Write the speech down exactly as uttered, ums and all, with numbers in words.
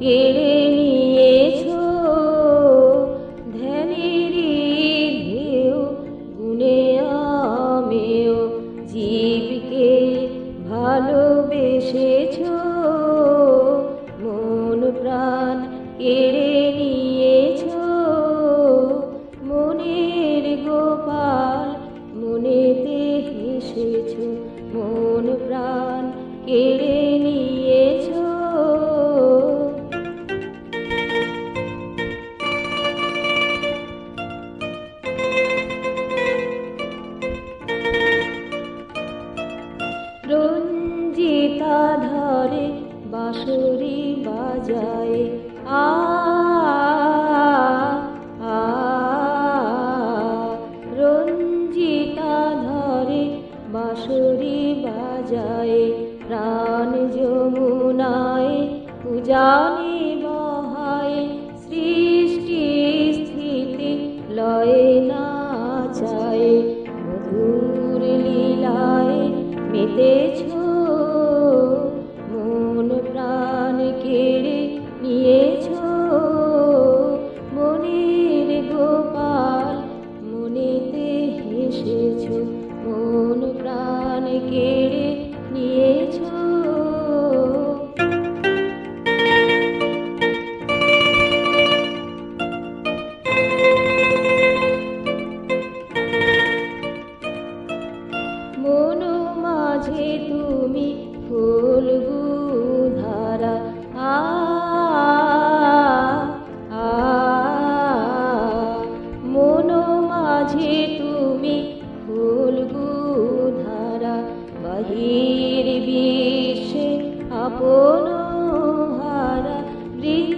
কেড়ে নিয়েছো ধ্যানেরই ঢেউ গুনে আমেও জীবকে ভালোবেসেছো মন প্রাণ কেড়ে নিয়েছো মনের গোপাল মনেতে হেসেছো মন প্রাণ কেড়ে নিয়েছো রঞ্জিতা ধরে বাঁশরি বাজায় আ আ রঞ্জিতা ধরে বাঁশরি বাজায় প্রাণ যমুনায় উজানে বহায় সৃষ্টি স্থিতি লয়ে নাচায় মধুর লীলায় মেতেছো মন প্রাণ কেড়ে নিয়েছো মনের গোপাল মনেতে হেসেছো মন প্রাণ কেড়ে নিয়েছো মন মাঝে তুমি ফুলগু ধারা আ আ মন মাঝে তুমি ফুলগু ধারা বাহির বিশ্বে আপন হারা